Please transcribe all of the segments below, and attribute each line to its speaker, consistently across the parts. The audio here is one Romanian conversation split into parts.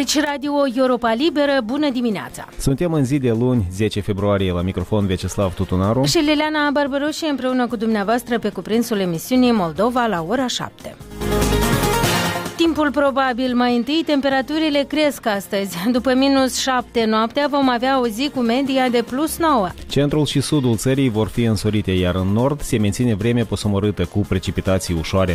Speaker 1: Aici Radio Europa Liberă, bună dimineața!
Speaker 2: Suntem în zi de luni, 10 februarie, la microfon Vyacheslav Tutunaru
Speaker 1: și Liliana Barbaroși împreună cu dumneavoastră pe cuprinsul emisiunii Moldova la ora 7. Timpul probabil mai întâi, temperaturile cresc astăzi. După -7 noaptea vom avea o zi cu media de +9.
Speaker 2: Centrul și sudul țării vor fi însorite, iar în nord se menține vreme posomorâtă cu precipitații ușoare.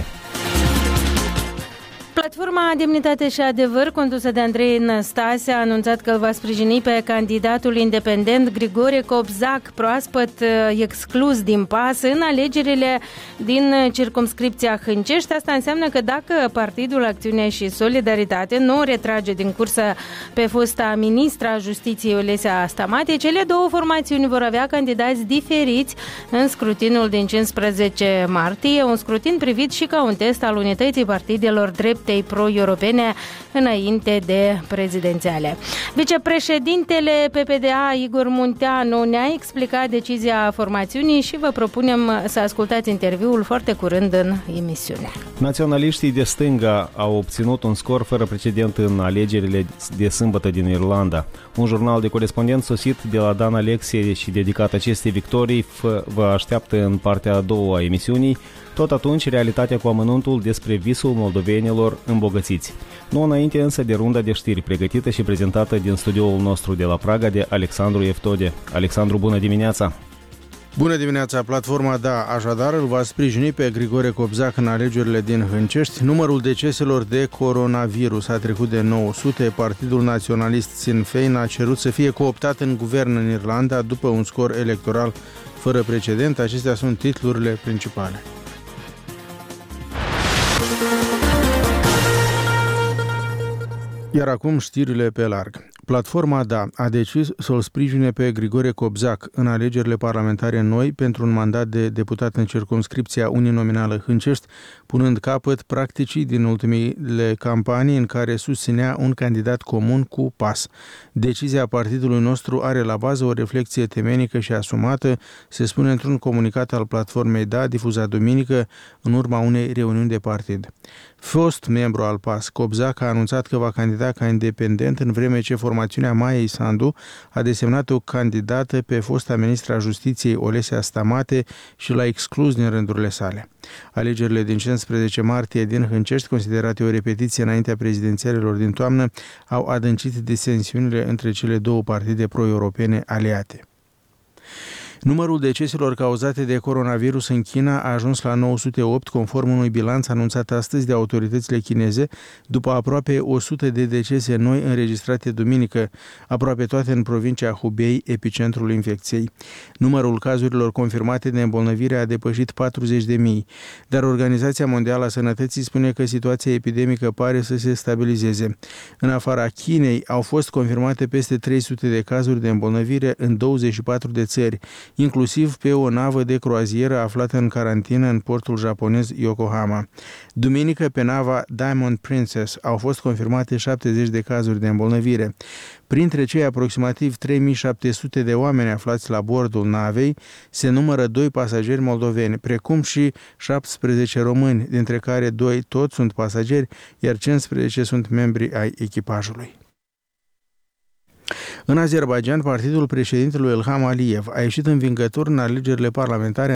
Speaker 1: Platforma Demnitate și Adevăr, condusă de Andrei Năstase, a anunțat că îl va sprijini pe candidatul independent Grigore Cobzac, proaspăt exclus din PAS, în alegerile din circumscripția Hâncești. Asta înseamnă că dacă Partidul Acțiune și Solidaritate nu retrage din cursă pe fosta ministra Justiției Olesia Stamate, cele două formațiuni vor avea candidați diferiți în scrutinul din 15 martie, un scrutin privit și ca un test al unității partidelor dreptei pro-europene înainte de prezidențiale. Vicepreședintele PPDA Igor Munteanu ne-a explicat decizia formațiunii și vă propunem să ascultați interviul foarte curând în emisiune.
Speaker 2: Naționaliștii de stânga au obținut un scor fără precedent în alegerile de sâmbătă din Irlanda. Un jurnal de corespondent sosit de la Dan Alexie și dedicat acestei victorii vă așteaptă în partea a doua a emisiunii. Tot atunci, realitatea cu amănuntul despre visul moldovenilor îmbogățiți. Nu înainte însă de runda de știri pregătită și prezentată din studioul nostru de la Praga de Alexandru Eftode. Alexandru, bună dimineața!
Speaker 3: Bună dimineața! Platforma Da, așadar, îl va sprijini pe Grigore Cobzac în alegerile din Hâncești. Numărul deceselor de coronavirus a trecut de 900. Partidul Naționalist Sinn Féin a cerut să fie cooptat în guvern în Irlanda după un scor electoral fără precedent. Acestea sunt titlurile principale. Iar acum știrile pe larg. Platforma Da a decis să-l sprijine pe Grigore Cobzac în alegerile parlamentare noi pentru un mandat de deputat în circumscripția uninominală Hâncești, punând capăt practicii din ultimele campanii în care susținea un candidat comun cu PAS. Decizia partidului nostru are la bază o reflexie temenică și asumată, se spune într-un comunicat al platformei Da, difuzat duminică în urma unei reuniuni de partid. Fost membru al PAS, Cobzac a anunțat că va candida ca independent, în vreme ce formațiunea Maiei Sandu a desemnat o candidată pe fosta ministra Justiției Olesia Stamate și l-a exclus din rândurile sale. Alegerile din 15 martie din Hâncești, considerate o repetiție înaintea prezidențialelor din toamnă, au adâncit disensiunile între cele două partide pro-europene aliate. Numărul deceselor cauzate de coronavirus în China a ajuns la 908, conform unui bilanț anunțat astăzi de autoritățile chineze, după aproape 100 de decese noi înregistrate duminică, aproape toate în provincia Hubei, epicentrul infecției. Numărul cazurilor confirmate de îmbolnăvire a depășit 40.000, dar Organizația Mondială a Sănătății spune că situația epidemică pare să se stabilizeze. În afara Chinei au fost confirmate peste 300 de cazuri de îmbolnăvire în 24 de țări, inclusiv pe o navă de croazieră aflată în carantină în portul japonez Yokohama. Duminică, pe nava Diamond Princess au fost confirmate 70 de cazuri de îmbolnăvire. Printre cei aproximativ 3700 de oameni aflați la bordul navei, se numără 2 pasageri moldoveni, precum și 17 români, dintre care 2 toți sunt pasageri, iar 15 sunt membri ai echipajului. În Azerbaidjan, partidul președintelui Ilham Aliyev a ieșit învingător în alegerile parlamentare